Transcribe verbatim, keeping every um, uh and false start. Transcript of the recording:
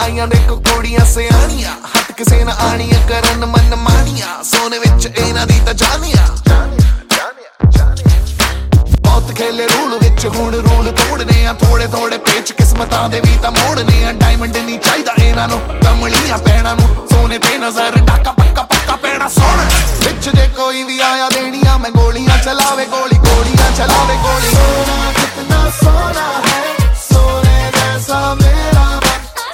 ਆਈਆਂ ਦੇਖੋ ਕੁੜੀਆਂ ਸਿਆਣੀਆਂ, ਹੱਥ ਕਿਸੇ ਨਾ ਆਣੀਆਂ ਕਰਨ ਮਨ ਮਾਣੀਆਂ, ਸੋਨੇ ਵਿੱਚ ਇਹਨਾਂ ਦੀ ਤਾਂ ਜਾਨੀਆਂ। ਬਹੁਤ ਖੇਲੇ ਰੂਲ ਵਿੱਚ ਹੁਣ ਰੂਲ ਤੋੜਨੇ ਆ, ਥੋੜੇ ਥੋੜੇ ਪੇਚ ਕਿਸਮਤਾਂ ਦੇ ਵੀ ਤਾਂ ਮੋੜਨੇ ਆ। ਡਾਇਮੰਡ ਨਹੀਂ ਚਾਹੀਦਾ ਇਹਨਾਂ ਨੂੰ, ਕਮਲੀਆਂ ਪੈਣਾ ਨੂੰ, ਸੋਨੇ ਤੇ ਨਜ਼ਰ ਡਾਕਾ ਪੱਕਾ ਪੱਕਾ ਪੈਣਾ ਸੋਹਣਾ। ਵਿੱਚ ਜੇ ਕੋਈ ਵੀ ਆਇਆ ਦੇਣੀਆਂ ਮੈਂ ਗੋਲੀਆਂ ਚਲਾਵੇ, ਗੋਲੀ ਗੋਲੀਆਂ ਚਲਾਵੇ ਗੋਲੀ।